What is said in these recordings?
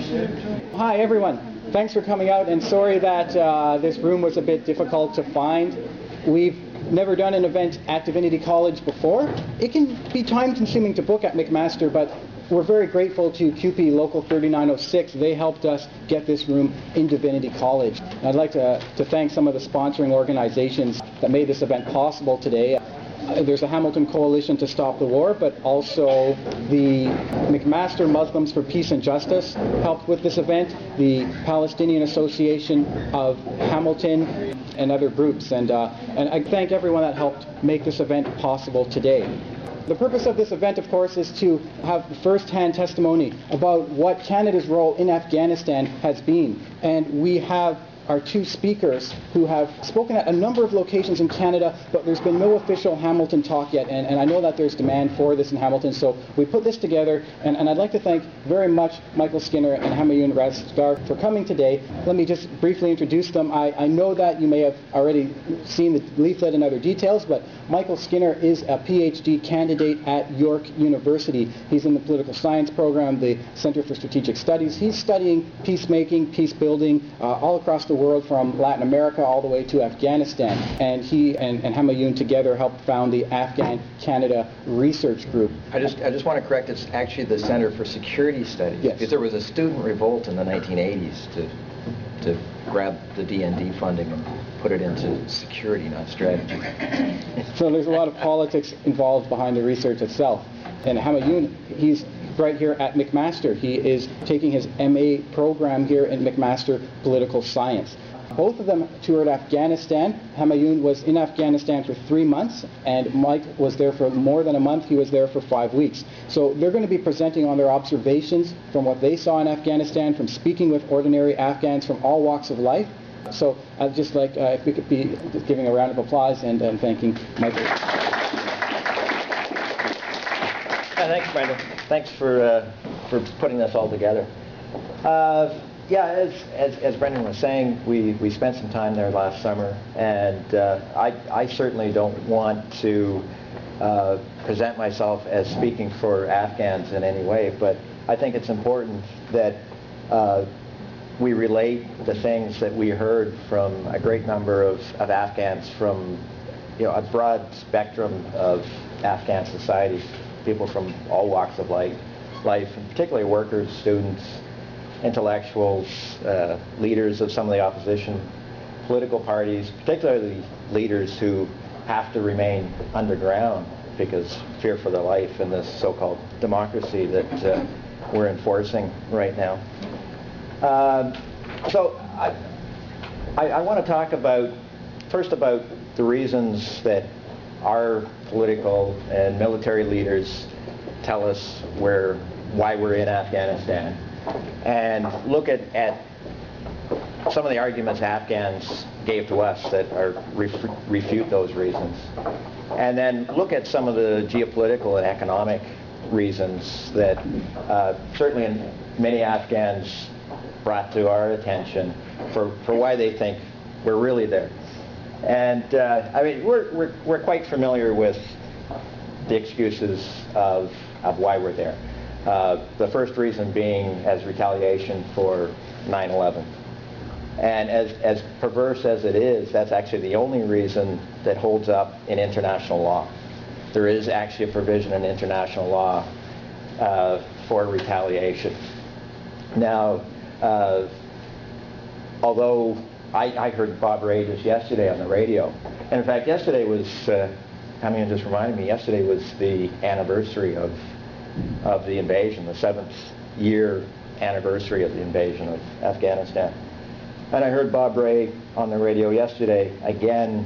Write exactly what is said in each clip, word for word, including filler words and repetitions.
Hi everyone. Thanks for coming out, and sorry that uh, this room was a bit difficult to find. We've never done an event at Divinity College before. It can be time consuming to book at McMaster, but we're very grateful to Q P Local thirty-nine oh six. They helped us get this room in Divinity College. And I'd like to, to thank some of the sponsoring organizations that made this event possible today. Uh, there's a Hamilton Coalition to Stop the War, but also the McMaster Muslims for Peace and Justice helped with this event, the Palestinian Association of Hamilton, and other groups. And, uh, and I thank everyone that helped make this event possible today. The purpose of this event, of course, is to have first-hand testimony about what Canada's role in Afghanistan has been. And we have our two speakers who have spoken at a number of locations in Canada, but there's been no official Hamilton talk yet, and, and I know that there's demand for this in Hamilton, so we put this together, and, and I'd like to thank very much Michael Skinner and Humayun Razgar for coming today. Let me just briefly introduce them. I, I know that you may have already seen the leaflet and other details, but Michael Skinner is a P H D candidate at York University. He's in the political science program, the Center for Strategic Studies. He's studying peacemaking, peace building, uh, all across the world, from Latin America all the way to Afghanistan. And he and, and Humayun together helped found the Afghan Canada Research Group. I just I just want to correct, it's actually the Center for Security Studies. Yes. Because there was a student revolt in the nineteen eighties to to grab the D and D funding and put it into security, not strategy. So there's a lot of politics involved behind the research itself. And Humayun, he's right here at McMaster. He is taking his M A program here in McMaster Political Science. Both of them toured Afghanistan. Humayun was in Afghanistan for three months, and Mike was there for more than a month. He was there for five weeks. So they're going to be presenting on their observations from what they saw in Afghanistan, from speaking with ordinary Afghans from all walks of life. So I'd just like, uh, if we could be giving a round of applause and, and thanking Michael. Uh, thanks, Brendan. Thanks for uh, for putting this all together. Uh, yeah, as, as as Brendan was saying, we, we spent some time there last summer, and uh, I I certainly don't want to uh, present myself as speaking for Afghans in any way, but I think it's important that uh, we relate the things that we heard from a great number of, of Afghans from, you know, a broad spectrum of Afghan societies, people from all walks of life, life, and particularly workers, students, intellectuals, uh, leaders of some of the opposition political parties, particularly leaders who have to remain underground because fear for their life in this so-called democracy that uh, we're enforcing right now. Uh, so I, I, I want to talk about, first about the reasons that our political and military leaders tell us where, why we're in Afghanistan, and look at, at some of the arguments Afghans gave to us that are ref- refute those reasons, and then look at some of the geopolitical and economic reasons that uh, certainly many Afghans brought to our attention for, for why they think we're really there. And uh, I mean, we're, we're, we're quite familiar with the excuses of, of why we're there. Uh, the first reason being as retaliation for nine eleven. And as, as perverse as it is, that's actually the only reason that holds up in international law. There is actually a provision in international law uh, for retaliation. Now, uh, although I, I heard Bob Rae just yesterday on the radio, and in fact yesterday was, uh, I mean, it just reminded me, yesterday was the anniversary of of the invasion, the seventh year anniversary of the invasion of Afghanistan. And I heard Bob Rae on the radio yesterday again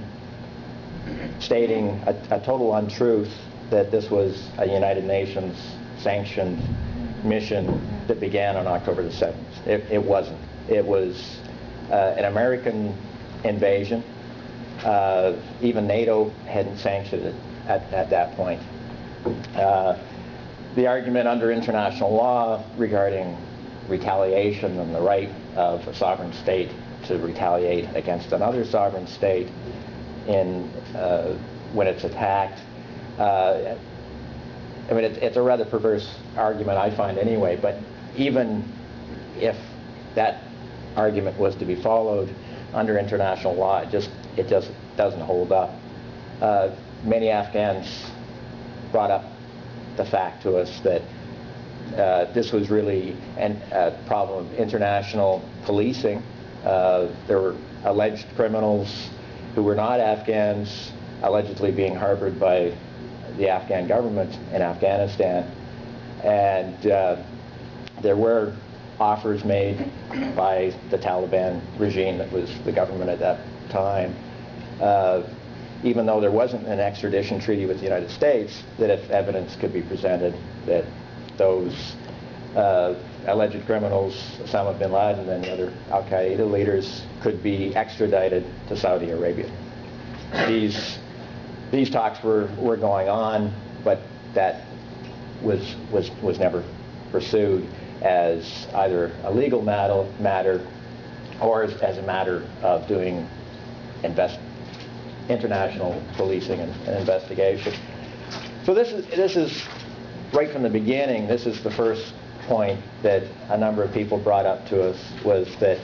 stating a, a total untruth that this was a United Nations sanctioned mission that began on October the seventh. It, it wasn't. It was uh, an American invasion. Uh, even NATO hadn't sanctioned it at, at that point. Uh, the argument under international law regarding retaliation and the right of a sovereign state to retaliate against another sovereign state in uh, when it's attacked. Uh, I mean, it's, it's a rather perverse argument, I find, anyway. But even if that argument was to be followed under international law, it just it just doesn't hold up. Uh, many Afghans brought up the fact to us that uh, this was really an, a problem of international policing. Uh, there were alleged criminals who were not Afghans allegedly being harbored by the Afghan government in Afghanistan, and uh, there were offers made by the Taliban regime that was the government at that time, uh, even though there wasn't an extradition treaty with the United States, that if evidence could be presented that those uh, alleged criminals, Osama bin Laden and the other al-Qaeda leaders, could be extradited to Saudi Arabia. These these talks were, were going on, but that was was was never pursued as either a legal matter, matter or as, as a matter of doing invest, international policing and, and investigation. So this is this is right from the beginning. This is the first point that a number of people brought up to us, was that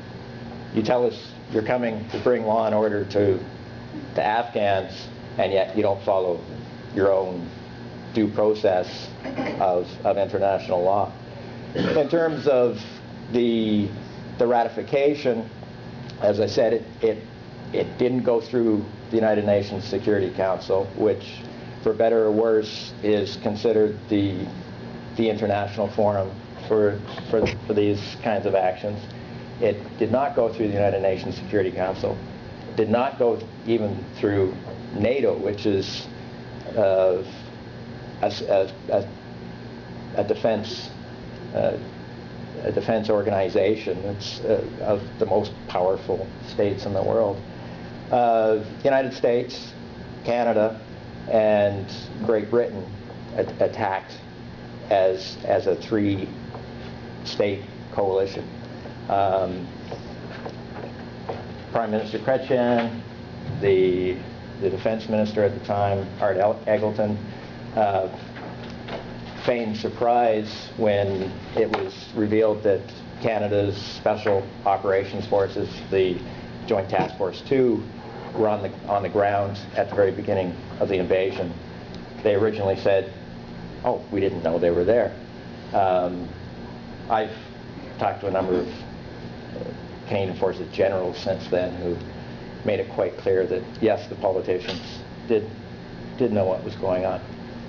you tell us you're coming to bring law and order to to Afghans, and yet you don't follow your own due process of, of international law. In terms of the the ratification, as I said, it, it it didn't go through the United Nations Security Council, which, for better or worse, is considered the the international forum for for for these kinds of actions. It did not go through the United Nations Security Council. It did not go even through NATO, which is uh, a, a, a defense uh, a defense organization. It's uh, of the most powerful states in the world. Uh, the United States, Canada, and Great Britain at- attacked as as a three-state coalition. Um, Prime Minister Chrétien, the the defense minister at the time, Art Eggleton, uh, feigned surprise when it was revealed that Canada's Special Operations Forces, the Joint Task Force two, were on the on the ground at the very beginning of the invasion. They originally said, "Oh, we didn't know they were there." Um, I've talked to a number of Canadian Forces generals since then who made it quite clear that yes, the politicians did did know what was going on.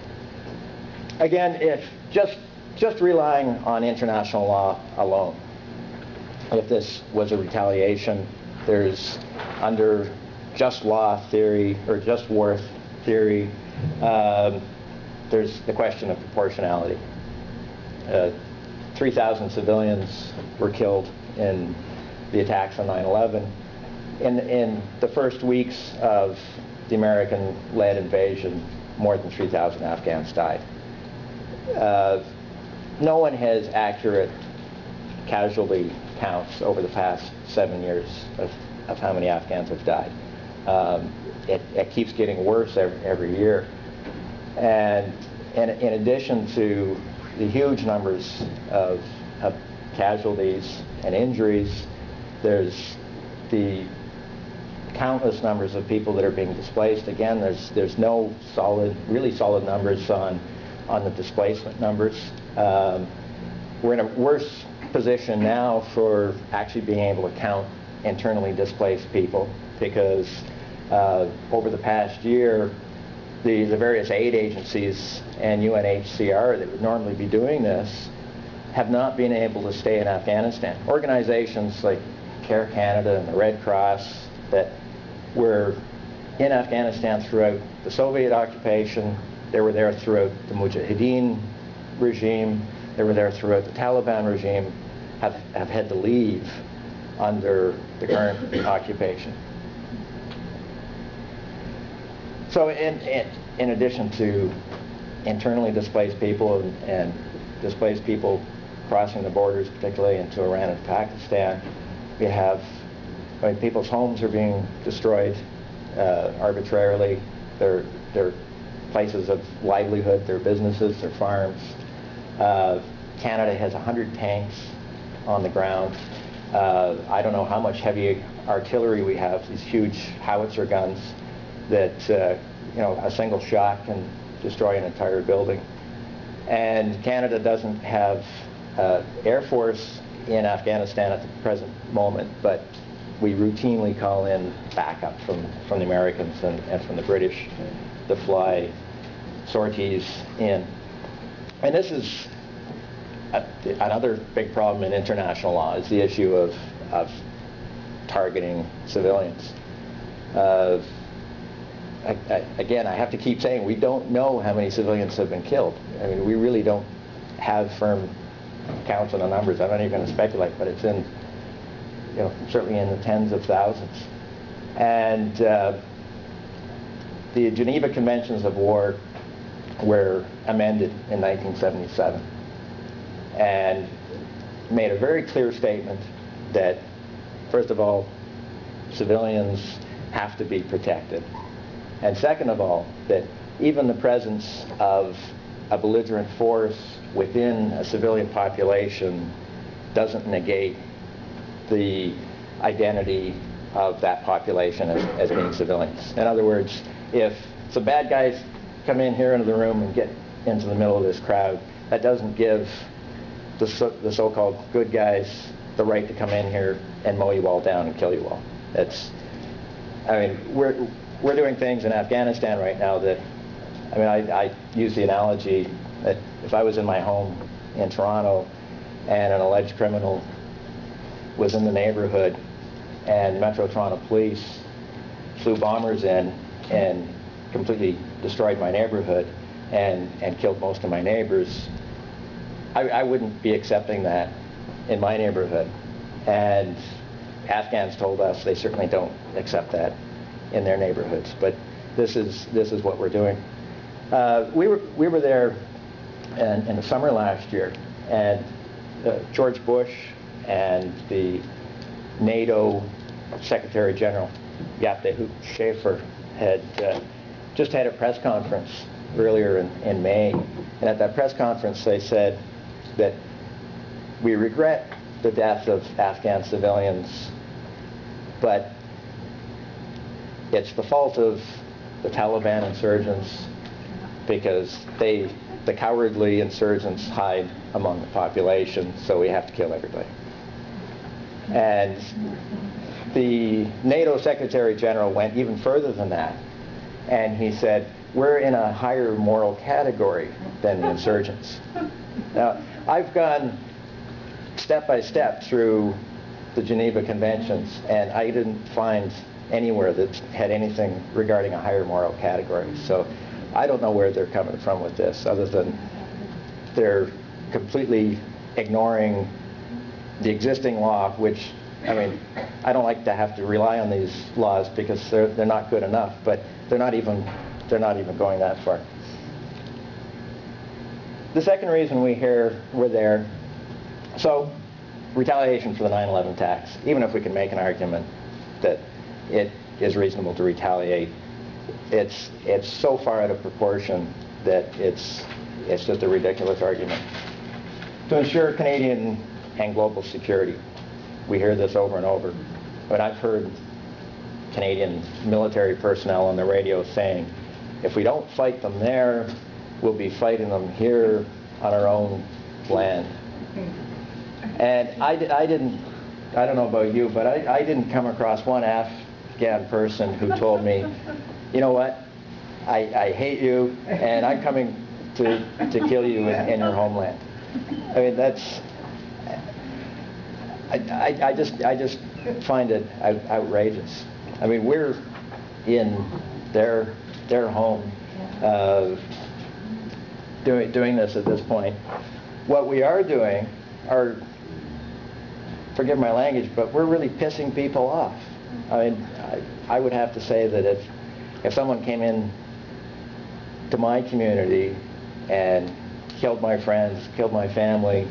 Again, if just just relying on international law alone, if this was a retaliation, there's under just law theory or just war theory, um, there's the question of proportionality. Uh, three thousand civilians were killed in the attacks on nine eleven. In, in the first weeks of the American-led invasion, more than three thousand Afghans died. Uh, no one has accurate casualty counts over the past seven years of, of how many Afghans have died. Um, it, it keeps getting worse every, every year. And in, in addition to the huge numbers of, of casualties and injuries, there's the countless numbers of people that are being displaced. Again, there's there's no solid, really solid numbers on on the displacement numbers. Um, we're in a worse position now for actually being able to count internally displaced people, because uh, over the past year, the, the various aid agencies and U N H C R that would normally be doing this have not been able to stay in Afghanistan. Organizations like Care Canada and the Red Cross that were in Afghanistan throughout the Soviet occupation, they were there throughout the Mujahideen regime, they were there throughout the Taliban regime, have, have had to leave under the current occupation. So in, in, in addition to internally displaced people and, and displaced people crossing the borders, particularly into Iran and Pakistan, we have, I mean, people's homes are being destroyed uh, arbitrarily. Their their places of livelihood, their businesses, their farms. Uh, Canada has one hundred tanks on the ground. Uh, I don't know how much heavy artillery we have, these huge howitzer guns that, uh, you know, a single shot can destroy an entire building. And Canada doesn't have uh, Air Force in Afghanistan at the present moment, but we routinely call in backup from, from the Americans and, and from the British to fly sorties in. And this is a, another big problem in international law, is the issue of, of targeting civilians. Uh, I, I, again, I have to keep saying, we don't know how many civilians have been killed. I mean, we really don't have firm counts on the numbers. I'm not even going to speculate, but it's in, you know, certainly in the tens of thousands. And uh, the Geneva Conventions of War were amended in nineteen seventy-seven and made a very clear statement that, first of all, civilians have to be protected. And second of all, that even the presence of a belligerent force within a civilian population doesn't negate the identity of that population as, as being civilians. In other words, if some bad guys come in here into the room and get into the middle of this crowd, that doesn't give the, so, the so-called good guys the right to come in here and mow you all down and kill you all. That's, I mean, we're we're doing things in Afghanistan right now that, I mean, I, I use the analogy that if I was in my home in Toronto and an alleged criminal was in the neighborhood and Metro Toronto Police flew bombers in and completely destroyed my neighborhood and, and killed most of my neighbors, I, I wouldn't be accepting that in my neighborhood. And Afghans told us they certainly don't accept that in their neighborhoods. But this is this is what we're doing. Uh, we were we were there in, in the summer last year, and uh, George Bush and the NATO Secretary General Yapte Schaefer had uh, just had a press conference earlier in, in May, and at that press conference they said that we regret the death of Afghan civilians, but it's the fault of the Taliban insurgents because they, the cowardly insurgents hide among the population, so we have to kill everybody. And the NATO Secretary General went even further than that, and he said, we're in a higher moral category than the insurgents. Now, I've gone step by step through the Geneva Conventions, and I didn't find anywhere that had anything regarding a higher moral category. So I don't know where they're coming from with this, other than they're completely ignoring the existing law, which, I mean, I don't like to have to rely on these laws because they're they're not good enough, but they're not even they're not even going that far. The second reason we hear we're there, so retaliation for the nine eleven attacks, even if we can make an argument that it is reasonable to retaliate, it's it's so far out of proportion that it's it's just a ridiculous argument. To ensure Canadian and global security, we hear this over and over. But I've heard Canadian military personnel on the radio saying, if we don't fight them there, we'll be fighting them here on our own land. And I, I didn't, I don't know about you, but I, I didn't come across one Afghan person who told me, you know what, I, I hate you, and I'm coming to, to kill you in, in your homeland. I mean, that's, I, I, I just I just find it out, outrageous. I mean, we're in their their home uh, doing doing this at this point. What we are doing are, forgive my language, but we're really pissing people off. I mean, I, I would have to say that if if someone came in to my community and killed my friends, killed my family,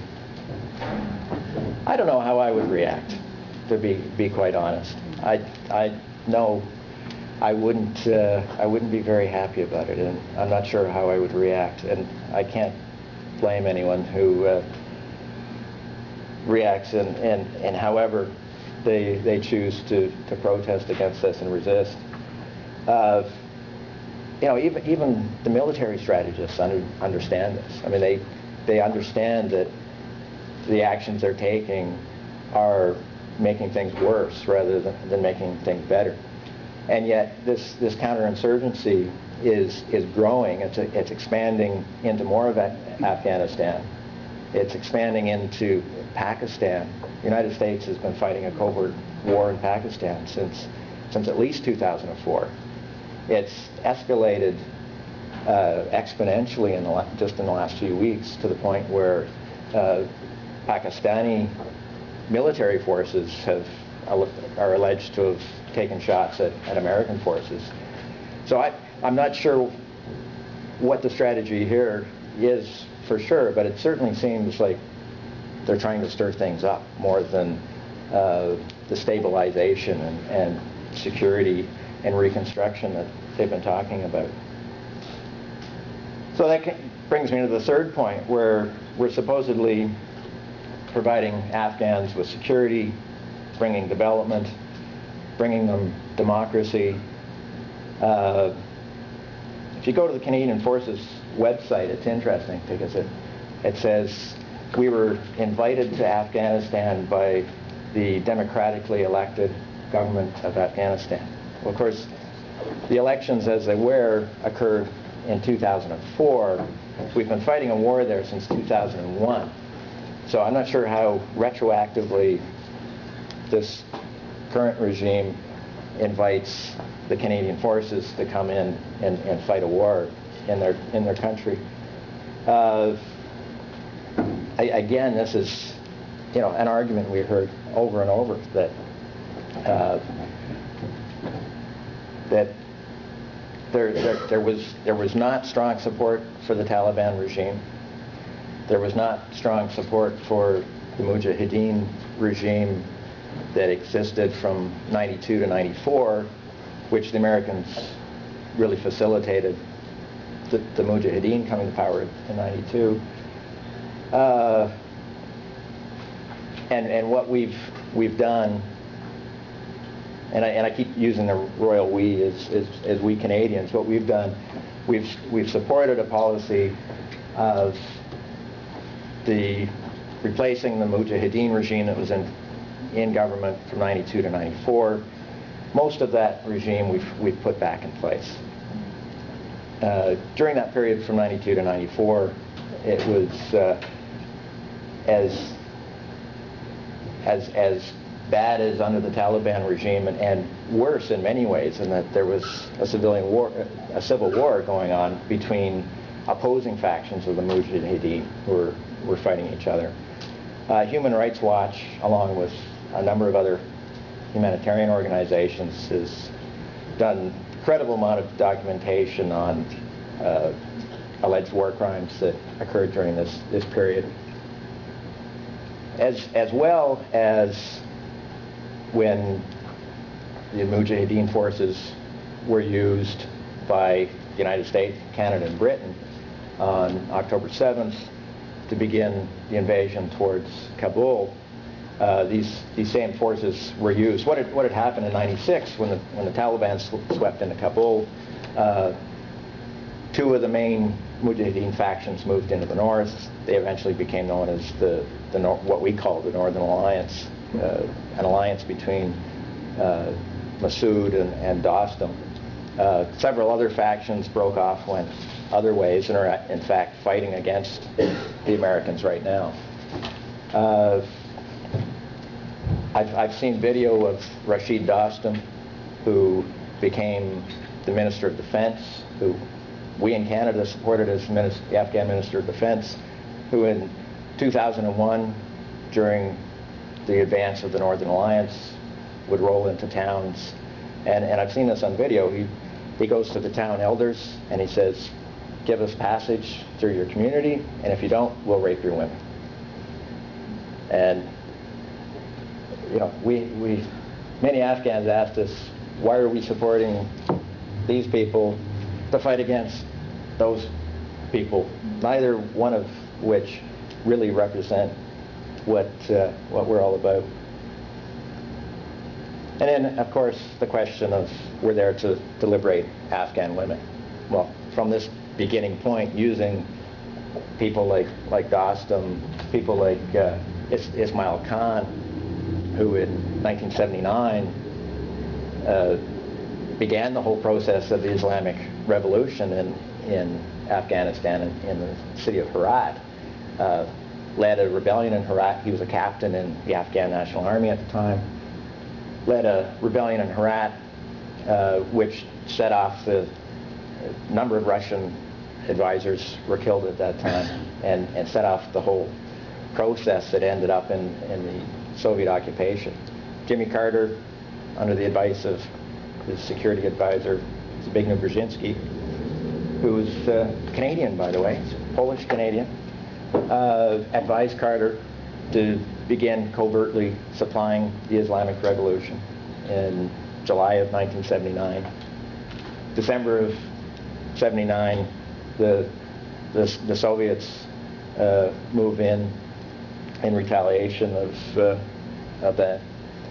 I don't know how I would react, to be be quite honest. I I know I wouldn't uh, I wouldn't be very happy about it, and I'm not sure how I would react. And I can't blame anyone who uh, reacts and, and, and however they, they choose to, to protest against this and resist. Uh, you know, even, even the military strategists under, understand this. I mean, they, they understand that the actions they're taking are making things worse rather than, than making things better. And yet this, this counterinsurgency is, is growing. It's, a, it's expanding into more of Afghanistan. It's expanding into Pakistan. The United States has been fighting a covert war in Pakistan since, since at least two thousand four. It's escalated uh, exponentially in the la- just in the last few weeks to the point where uh, Pakistani military forces have are alleged to have taken shots at, at American forces. So I, I'm not sure what the strategy here is for sure, but it certainly seems like they're trying to stir things up more than uh, the stabilization and, and security and reconstruction that they've been talking about. So that ca- brings me to the third point, where we're supposedly providing Afghans with security, bringing development, bringing them democracy. Uh, if you go to the Canadian Forces website, it's interesting because it, it says we were invited to Afghanistan by the democratically elected government of Afghanistan. Well, of course, the elections, as they were, occurred in two thousand four. We've been fighting a war there since two thousand one. So I'm not sure how retroactively this current regime invites the Canadian forces to come in and, and fight a war in their in their country. Uh, I, again, this is, you know, an argument we heard over and over that uh, that there, there there was there was not strong support for the Taliban regime. There was not strong support for the Mujahideen regime that existed from ninety-two to ninety-four, which the Americans really facilitated the, the Mujahideen coming to power in ninety-two. Uh, and and what we've we've done, and I and I keep using the royal we as, as as we Canadians. What we've done, we've we've supported a policy of the replacing the Mujahideen regime that was in in government from ninety-two to ninety-four. Most of that regime we've we've put back in place. Uh, during that period from ninety-two to ninety-four, it was uh, as as as bad as under the Taliban regime, and, and worse in many ways, in that there was a civilian war, a civil war going on between opposing factions of the Mujahideen who were were fighting each other. Uh, Human Rights Watch, along with a number of other humanitarian organizations, has done a credible amount of documentation on uh, alleged war crimes that occurred during this, this period. As, as well as when the Mujahideen forces were used by the United States, Canada, and Britain on October seventh to begin the invasion towards Kabul. Uh, these these same forces were used. What had what had happened in ninety-six when the when the Taliban sw- swept into Kabul? Uh, two of the main Mujahideen factions moved into the north. They eventually became known as the the nor- what we call the Northern Alliance, uh, an alliance between uh, Massoud and, and Dostum. Uh, several other factions broke off, went other ways, and are in fact fighting against the Americans right now. Uh, I've, I've seen video of Rashid Dostum, who became the Minister of Defense, who we in Canada supported as minister, the Afghan Minister of Defense, who in two thousand one, during the advance of the Northern Alliance, would roll into towns. And, and I've seen this on video. He, he goes to the town elders and he says, "Give us passage through your community, and if you don't, we'll rape your women." And you know, we, we, many Afghans asked us, why are we supporting these people to fight against those people, neither one of which really represent what uh, what we're all about. And then, of course, the question of we're there to, to liberate Afghan women. Well, from this beginning point, using people like like Dostum, people like uh, Is- Ismail Khan, who in nineteen seventy-nine uh, began the whole process of the Islamic Revolution in in Afghanistan, in, in the city of Herat, uh, led a rebellion in Herat. He was a captain in the Afghan National Army at the time. Led a rebellion in Herat, uh, which set off the a number of Russian advisors were killed at that time, and, and set off the whole process that ended up in, in the Soviet occupation. Jimmy Carter, under the advice of his security advisor, Zbigniew Brzezinski, who was uh, Canadian, by the way, Polish-Canadian, uh, advised Carter to begin covertly supplying the Islamic Revolution in July of nineteen seventy-nine. December of seventy-nine, the, the, the Soviets uh, move in in retaliation of, uh, of that.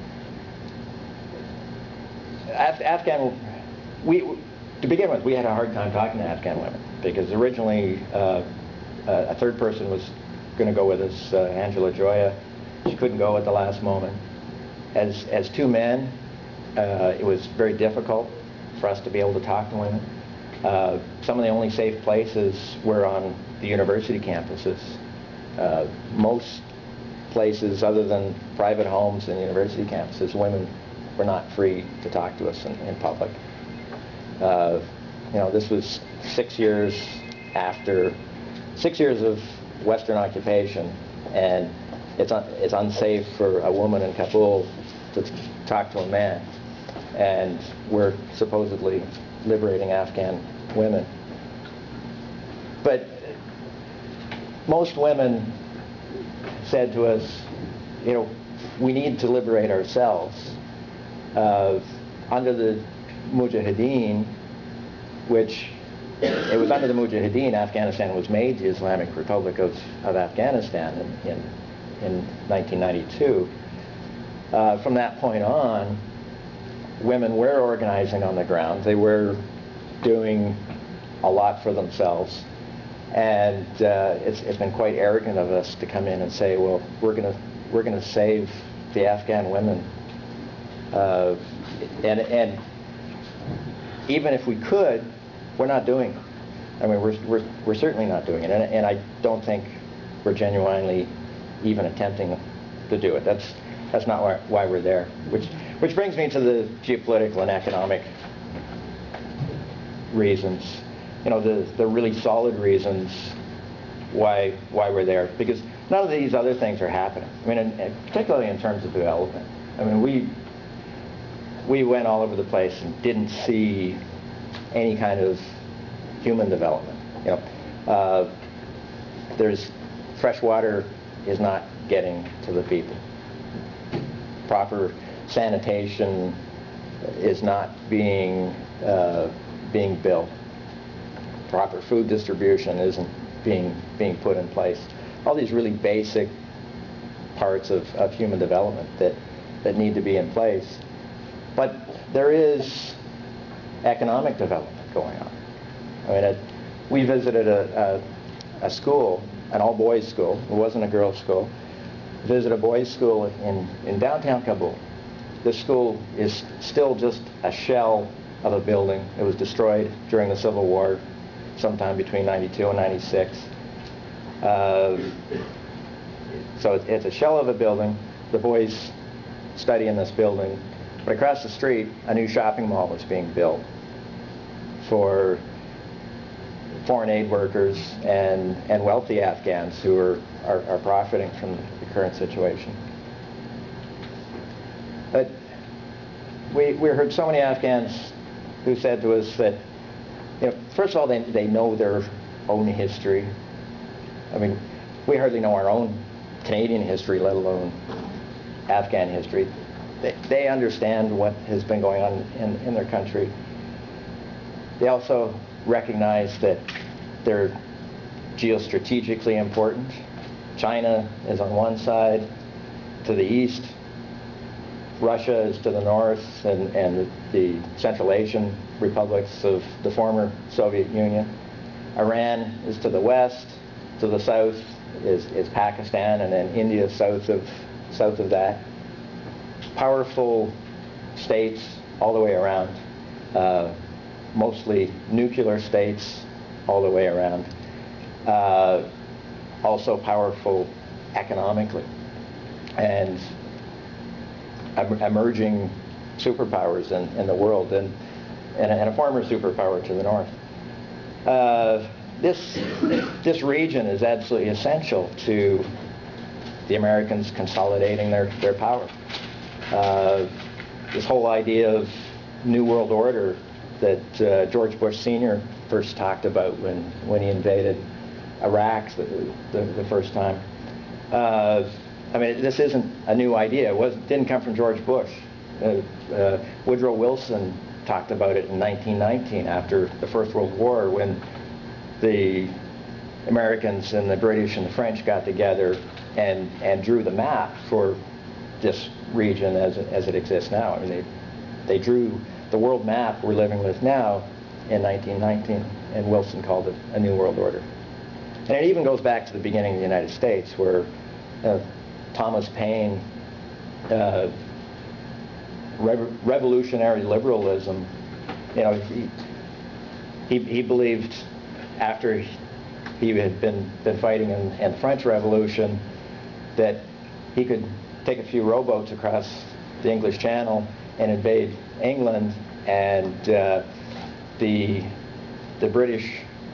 Af- Afghan, we, to begin with, we had a hard time talking to Afghan women because originally uh, a third person was going to go with us, uh, Angela Joya. She couldn't go at the last moment. As, as two men, uh, it was very difficult for us to be able to talk to women. Uh, some of the only safe places were on the university campuses. Uh, most places other than private homes and university campuses, women were not free to talk to us in, in public. Uh, you know, this was six years after, six years of Western occupation, and it's, un, it's unsafe for a woman in Kabul to t- talk to a man. And we're supposedly liberating Afghan women. But most women said to us, you know, we need to liberate ourselves. Uh, under the Mujahideen, which it was under the Mujahideen, Afghanistan was made the Islamic Republic of, of Afghanistan in, in, in nineteen ninety-two. Uh, from that point on, women were organizing on the ground. They were doing a lot for themselves. And uh, it's, it's been quite arrogant of us to come in and say, well, we're going to we're going to save the Afghan women. Uh, and, and even if we could, we're not doing it. I mean, we're, we're, we're certainly not doing it. And, and I don't think we're genuinely even attempting to do it. That's, that's not why, why we're there. Which, which brings me to the geopolitical and economic reasons. You know, the, the really solid reasons why, why we're there. Because none of these other things are happening. I mean, in, in, particularly in terms of development. I mean, we, we went all over the place and didn't see any kind of human development. You know, uh, there's fresh water is not getting to the people. Proper sanitation is not being uh, being built. Proper food distribution isn't being being put in place. All these really basic parts of, of human development that that need to be in place. But there is economic development going on. I mean, it, we visited a, a, a school, an all-boys school. It wasn't a girls' school. Visited a boys' school in, in downtown Kabul. This school is still just a shell of a building. It was destroyed during the Civil War, sometime between ninety-two and ninety-six. Uh, so it, it's a shell of a building. The boys study in this building. But across the street, a new shopping mall is being built for foreign aid workers and, and wealthy Afghans who are, are, are profiting from the current situation. But we, we heard so many Afghans who said to us that, you know, first of all, they, they know their own history. I mean, we hardly know our own Canadian history, let alone Afghan history. They, they understand what has been going on in, in their country. They also recognize that they're geostrategically important China is on one side. To the east, Russia is to the north, and, and the Central Asian republics of the former Soviet Union. Iran is to the west. To the south is, is Pakistan, and then India south of, south of that. Powerful states all the way around. Uh, mostly nuclear states all the way around. Uh, also powerful economically. And em- emerging superpowers in, in the world, and, and, a, and a former superpower to the north. Uh, this, this region is absolutely essential to the Americans consolidating their, their power. Uh, this whole idea of New World Order that uh, George Bush Senior first talked about when, when he invaded Iraq the, the, the first time. Uh, I mean, this isn't a new idea. It wasn't, didn't come from George Bush. Uh, uh, Woodrow Wilson talked about it in nineteen nineteen after the First World War, when the Americans and the British and the French got together and, and drew the map for this region as, as it exists now. I mean, they, they drew the world map we're living with now in nineteen nineteen, and Wilson called it a New World Order. And it even goes back to the beginning of the United States, where uh, Thomas Paine, uh, rev- revolutionary liberalism, you know, he, he, he believed after he had been, been fighting in, in the French Revolution that he could take a few rowboats across the English Channel and invade England, and uh, the the British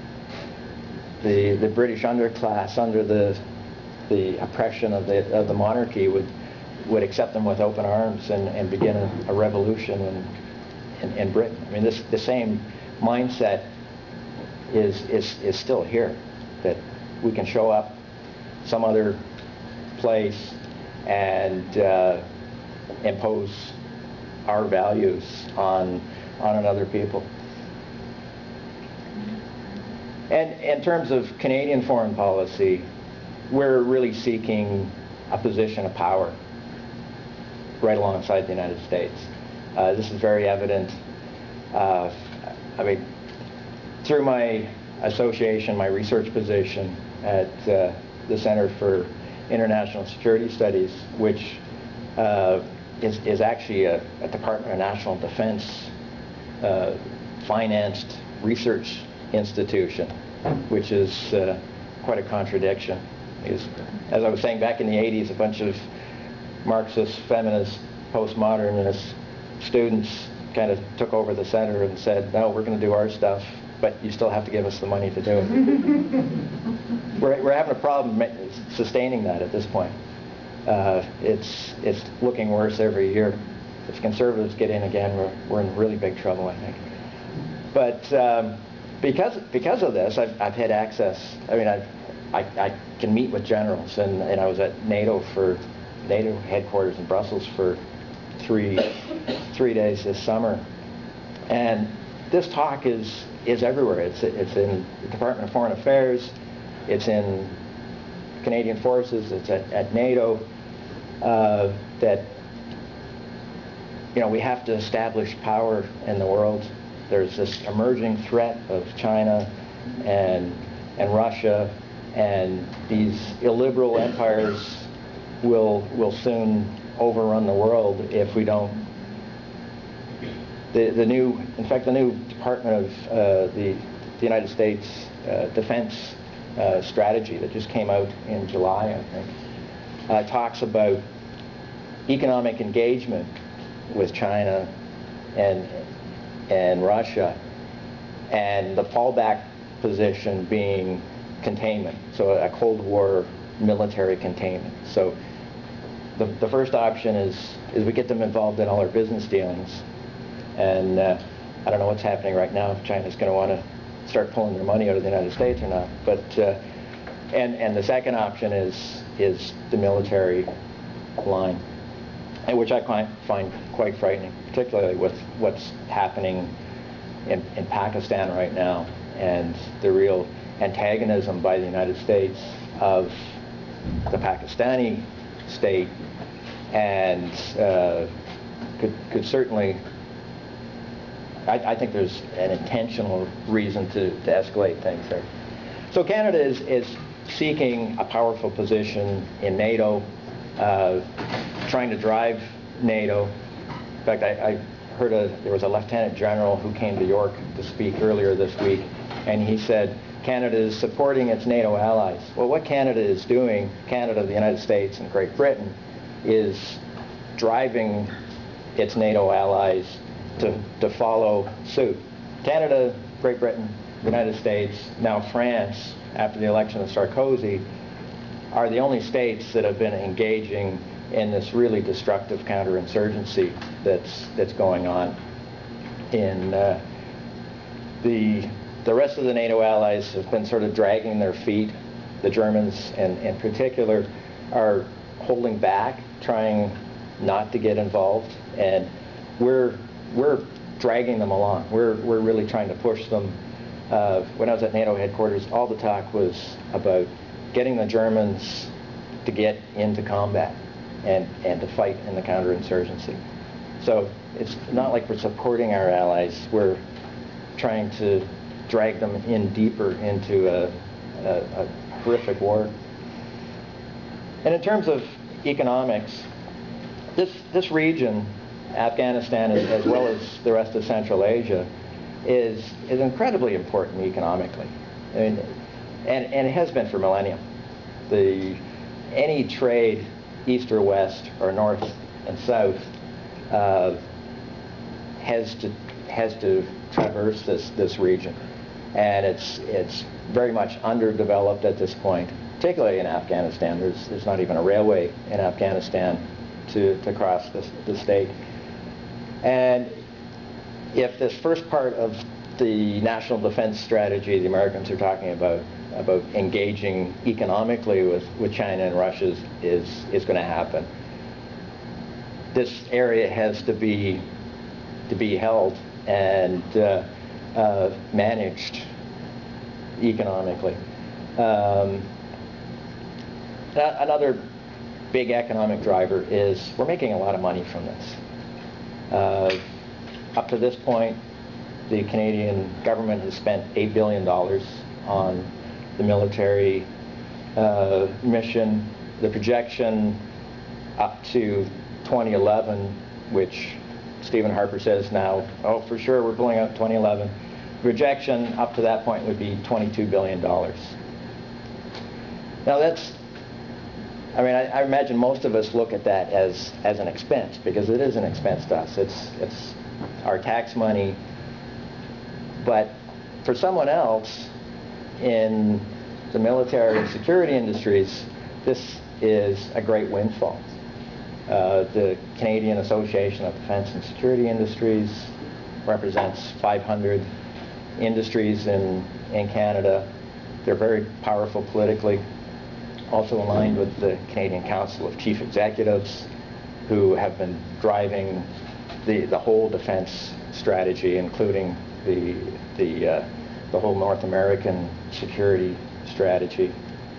the the British underclass under the the oppression of the of the monarchy would would accept them with open arms and, and begin a, a revolution in, in in Britain. I mean, this the same mindset is is is still here, that we can show up some other place and uh, impose our values on on another people. And in terms of Canadian foreign policy, we're really seeking a position of power right alongside the United States. Uh, this is very evident. Uh, I mean, through my association, my research position at uh, the Center for International Security Studies, which uh, is, is actually a, a Department of National Defense uh, financed research institution, which is uh, quite a contradiction. Because, as I was saying, back in the eighties, a bunch of Marxist, feminist, postmodernist students kind of took over the center and said, no, we're going to do our stuff, but you still have to give us the money to do it. we're, we're having a problem sustaining that at this point. Uh, it's it's looking worse every year. If conservatives get in again, we're, we're in really big trouble, I think. But um, because because of this, I've, I've had access. I mean, I've, I I can meet with generals, and, and I was at NATO for NATO headquarters in Brussels for three three days this summer, and this talk is is everywhere. It's it's in the Department of Foreign Affairs, it's in Canadian Forces, it's at, at NATO. Uh, that you know we have to establish power in the world. There's this emerging threat of China and and Russia, and these illiberal empires will will soon overrun the world if we don't. The the new, in fact, the new Department of uh, the the United States uh, Defense uh, strategy that just came out in July, I think, uh, talks about economic engagement with China and and Russia, and the fallback position being containment, so a Cold War military containment. So the, the first option is is we get them involved in all our business dealings, and uh, I don't know what's happening right now, if China's going to want to start pulling their money out of the United States or not. But uh, and and the second option is is the military line, and which I find, find quite frightening, particularly with what's happening in, in Pakistan right now, and the real antagonism by the United States of the Pakistani state, and uh, could, could certainly, I, I think there's an intentional reason to, to escalate things there. So Canada is, is seeking a powerful position in NATO, uh, trying to drive NATO. In fact, I, I heard a, there was a lieutenant general who came to York to speak earlier this week, and he said Canada is supporting its NATO allies. Well, what Canada is doing, Canada, the United States, and Great Britain, is driving its NATO allies to, to follow suit. Canada, Great Britain, the United States, now France, after the election of Sarkozy, are the only states that have been engaging in this really destructive counterinsurgency that's that's going on. In uh, the the rest of the NATO allies have been sort of dragging their feet. The Germans, in, in particular, are holding back, trying not to get involved, and we're we're dragging them along. We're we're really trying to push them. Uh, when I was at NATO headquarters, all the talk was about getting the Germans to get into combat and, and to fight in the counterinsurgency. So it's not like we're supporting our allies. We're trying to drag them in deeper into a, a, a horrific war. And in terms of economics, this, this region, Afghanistan as, as well as the rest of Central Asia, is, is incredibly important economically. I mean, and, and it has been for millennia. The, any trade, east or west, or north and south, uh, has to has to traverse this this region, and it's it's very much underdeveloped at this point, particularly in Afghanistan. There's there's not even a railway in Afghanistan to to cross this the state, and if this first part of the national defense strategy the Americans are talking about, about engaging economically with, with China and Russia is, is, is going to happen, this area has to be, to be held and uh, uh, managed economically. Um, another big economic driver is we're making a lot of money from this. Uh, Up to this point, the Canadian government has spent eight billion dollars on the military uh, mission. The projection up to twenty eleven, which Stephen Harper says now, oh, for sure, we're pulling out twenty eleven. Projection up to that point would be twenty-two billion dollars. Now that's, I mean, I, I imagine most of us look at that as, as an expense, because it is an expense to us. It's, it's our tax money. But for someone else in the military and security industries, this is a great windfall. Uh, the Canadian Association of Defense and Security Industries represents five hundred industries in, in Canada. They're very powerful politically, also aligned with the Canadian Council of Chief Executives, who have been driving the, the whole defense strategy, including the, the, uh, the whole North American security strategy.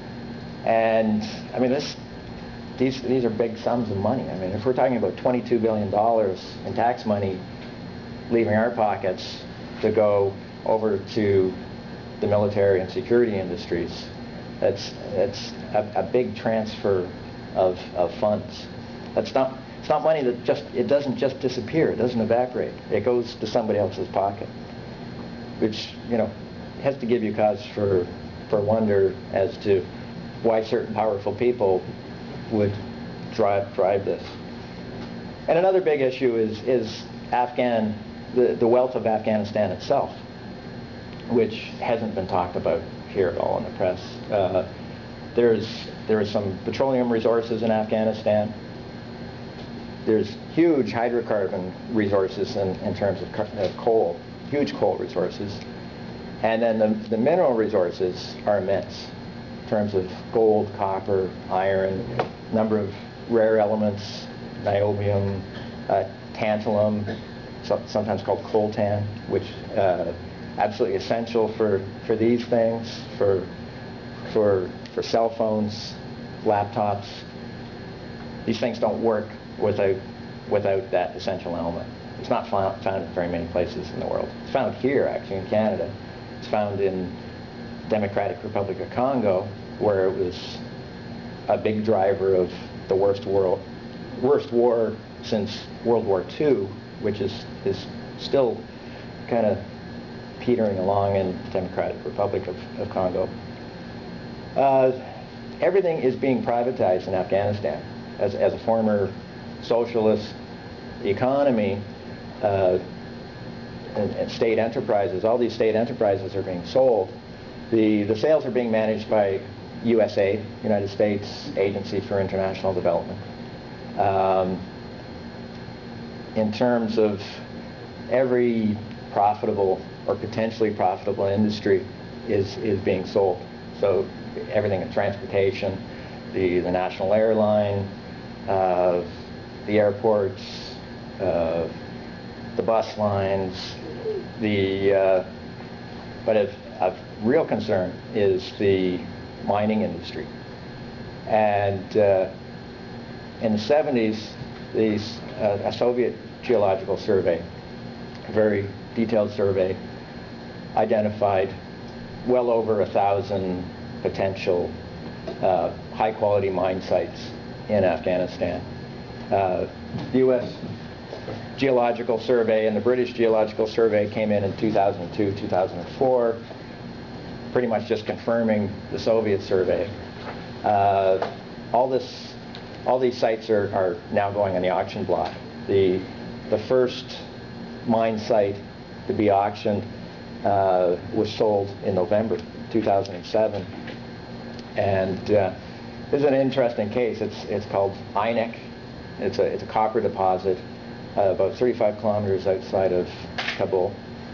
And, I mean, this, these, these are big sums of money. I mean, if we're talking about twenty-two billion dollars in tax money leaving our pockets to go over to the military and security industries, that's, that's a, a big transfer of, of funds. That's not, it's not money that just, it doesn't just disappear, it doesn't evaporate. It goes to somebody else's pocket, which, you know, has to give you cause for, for wonder as to why certain powerful people would drive, drive this. And another big issue is, is Afghan, the, the wealth of Afghanistan itself, which hasn't been talked about here at all in the press. Uh, there's, there are some petroleum resources in Afghanistan. There's huge hydrocarbon resources in, in terms of uh, coal, huge coal resources. And then the, the mineral resources are immense in terms of gold, copper, iron, number of rare elements, niobium, uh, tantalum, so, sometimes called coltan, which uh, absolutely essential for, for these things, for, for, for cell phones, laptops. These things don't work without, without that essential element. It's not found, found in very many places in the world. It's found here, actually, in Canada. It's found in Democratic Republic of Congo, where it was a big driver of the worst world, worst war since World War Two, which is, is still kind of petering along in the Democratic Republic of, of Congo. Uh, everything is being privatized in Afghanistan. As, as a former socialist economy, uh, and, and state enterprises, all these state enterprises are being sold. The, the sales are being managed by U S A I D, United States Agency for International Development. Um, in terms of every profitable or potentially profitable industry is, is being sold. So everything in transportation, the, the national airline, uh, the airports, uh, the bus lines, the, uh, but of, of real concern is the mining industry. And uh, in the seventies, these, uh, a Soviet geological survey, a very detailed survey, identified well over a thousand potential uh, high-quality mine sites in Afghanistan. Uh, the U S Geological Survey and the British Geological Survey came in in two thousand two, two thousand four, pretty much just confirming the Soviet survey. Uh, all this, all these sites are, are now going on the auction block. The, the first mine site to be auctioned uh, was sold in November two thousand seven. And uh, this is an interesting case. It's, it's called I N E C. It's a, it's a copper deposit uh, about thirty-five kilometers outside of Kabul.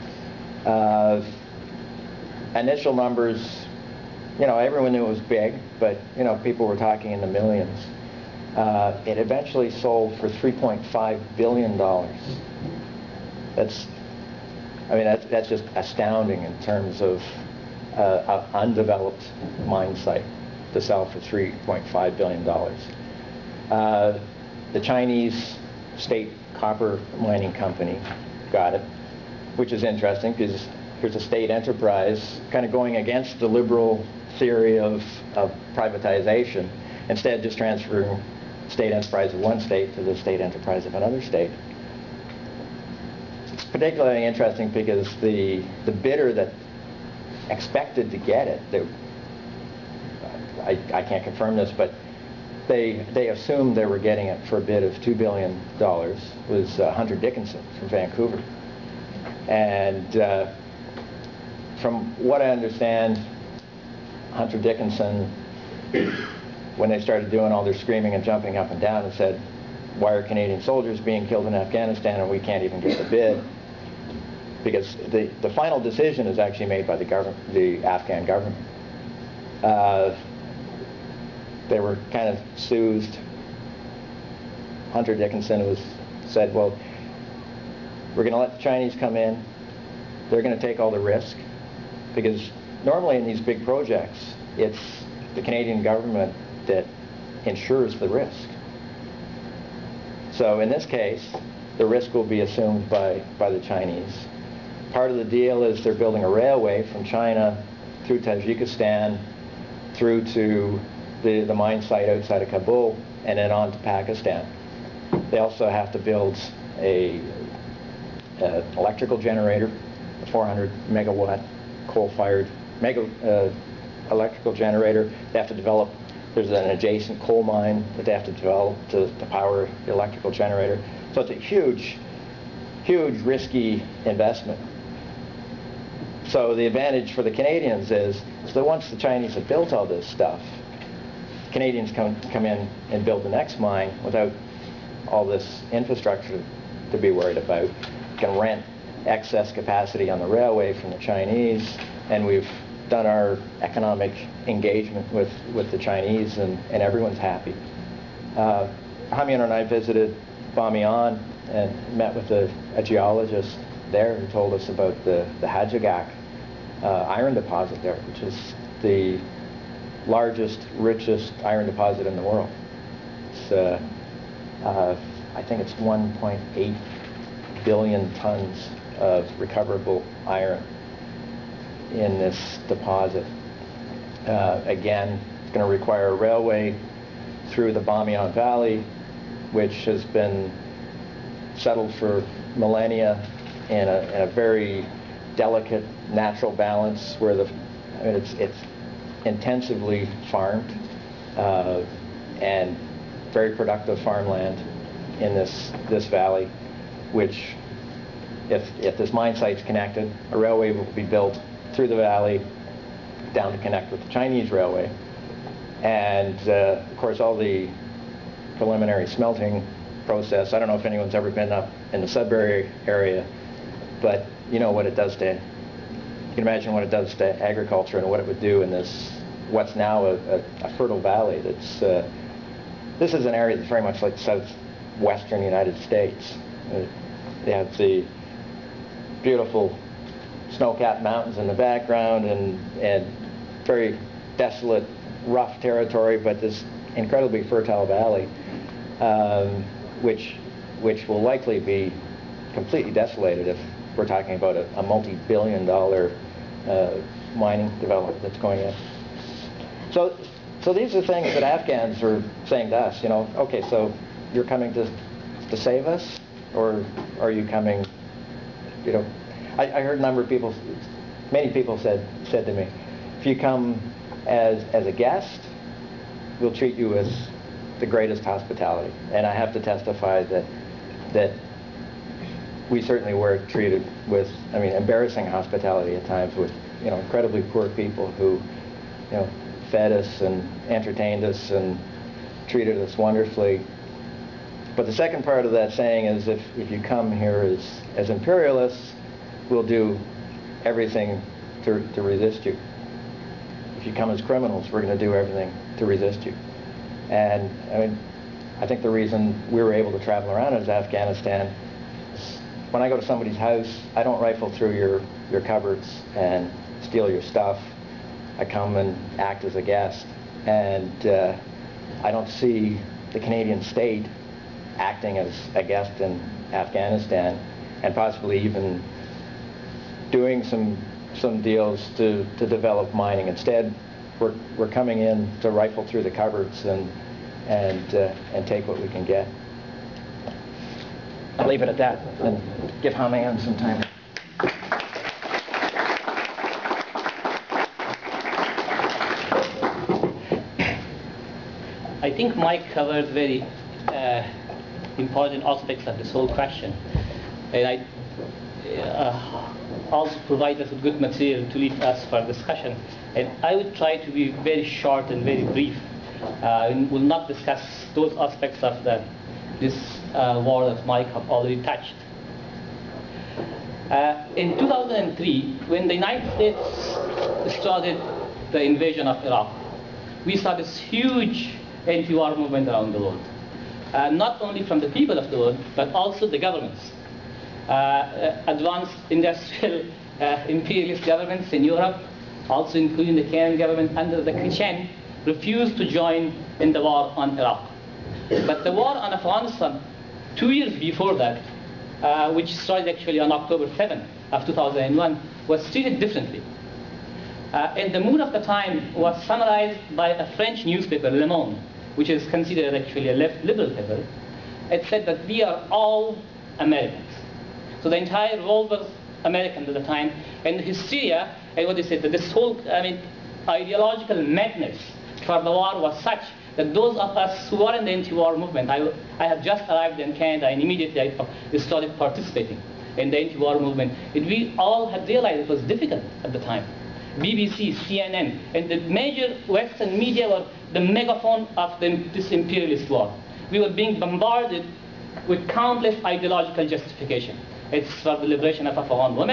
Uh, initial numbers, you know, everyone knew it was big, but, you know, people were talking in the millions. Uh, it eventually sold for three point five billion dollars. That's, I mean, that's, that's just astounding in terms of uh, an undeveloped mine site to sell for three point five billion dollars. Uh, the Chinese state copper mining company got it, which is interesting because here's a state enterprise kind of going against the liberal theory of, of privatization, instead just transferring state enterprise of one state to the state enterprise of another state. It's particularly interesting because the, the bidder that expected to get it, they, I, I can't confirm this, but they, they assumed they were getting it for a bid of two billion dollars, was uh, Hunter Dickinson from Vancouver. And uh, from what I understand, Hunter Dickinson, when they started doing all their screaming and jumping up and down, and said, why are Canadian soldiers being killed in Afghanistan and we can't even get the bid? Because the, the final decision is actually made by the government, the Afghan government. Uh, they were kind of soothed. Hunter Dickinson was said, well, we're going to let the Chinese come in. They're going to take all the risk. Because normally in these big projects, it's the Canadian government that insures the risk. So in this case, the risk will be assumed by, by the Chinese. Part of the deal is they're building a railway from China through Tajikistan, through to the, the mine site outside of Kabul, and then on to Pakistan. They also have to build a, a electrical generator, a four hundred megawatt coal-fired mega uh, electrical generator. They have to develop, there's an adjacent coal mine that they have to develop to, to power the electrical generator. So it's a huge, huge risky investment. So the advantage for the Canadians is, is that once the Chinese have built all this stuff, Canadians come, come in and build the next mine without all this infrastructure to be worried about. Can rent excess capacity on the railway from the Chinese, and we've done our economic engagement with, with the Chinese, and, and everyone's happy. Uh, Hamian and I visited Bamiyan and met with a, a geologist there who told us about the, the Hajagak uh, iron deposit there, which is the largest, richest iron deposit in the world. It's, uh, uh, I think it's one point eight billion tons of recoverable iron in this deposit. Uh, again, it's going to require a railway through the Bamiyan Valley, which has been settled for millennia in a, in a very delicate natural balance where the, I mean, it's, it's intensively farmed uh, and very productive farmland in this, this valley, which if, if this mine site's connected, a railway will be built through the valley down to connect with the Chinese railway. And uh, of course all the preliminary smelting process, I don't know if anyone's ever been up in the Sudbury area, but you know what it does to, you can imagine what it does to agriculture and what it would do in this, what's now a, a, a fertile valley. That's, uh, this is an area that's very much like southwestern United States. Uh, you have the beautiful snow-capped mountains in the background and, and very desolate, rough territory, but this incredibly fertile valley, um, which, which will likely be completely desolated if we're talking about a, a multi-billion dollar uh, mining development that's going in. So, so these are things that Afghans are saying to us, you know, okay, so you're coming to, to save us, or are you coming, you know, I, I heard a number of people, many people said, said to me, if you come as, as a guest, we'll treat you with the greatest hospitality. And I have to testify that, that we certainly were treated with, I mean, embarrassing hospitality at times with, you know, incredibly poor people who, you know, fed us and entertained us and treated us wonderfully. But the second part of that saying is if, if you come here as, as imperialists, we'll do everything to, to resist you. If you come as criminals, we're going to do everything to resist you. And I mean, I think the reason we were able to travel around as Afghanistan, when I go to somebody's house, I don't rifle through your, your cupboards and steal your stuff. I come and act as a guest. And uh, I don't see the Canadian state acting as a guest in Afghanistan and possibly even doing some some deals to, to develop mining. Instead, we're, we're coming in to rifle through the cupboards and, and, uh, and take what we can get. I'll leave it at that and give Hamayan some time. I think Mike covered very uh, important aspects of this whole question. And I uh, also provide us with good material to lead us for discussion. And I would try to be very short and very brief. Uh, and will not discuss those aspects of the, this uh, war that Mike have already touched. Uh, in two thousand three, when the United States started the invasion of Iraq, we saw this huge anti-war movement around the world. Uh, not only from the people of the world, but also the governments. Uh, uh, advanced industrial uh, imperialist governments in Europe, also including the Kenyan government under the Christian, refused to join in the war on Iraq. But the war on Afghanistan, two years before that, uh, which started actually on October seventh of two thousand one, was treated differently. Uh, and the mood of the time was summarized by a French newspaper, Le Monde, which is considered actually a left liberal paper. It said that we are all Americans. So the entire world was American at the time, and the hysteria, and what they said, that this whole, I mean, ideological madness for the war was such that those of us who are in the anti-war movement, I, I have just arrived in Canada and immediately I started participating in the anti-war movement. And we all had realized it was difficult at the time. B B C, C N N, and the major Western media were the megaphone of the, this imperialist war. We were being bombarded with countless ideological justification. It's for the liberation of Afghan women,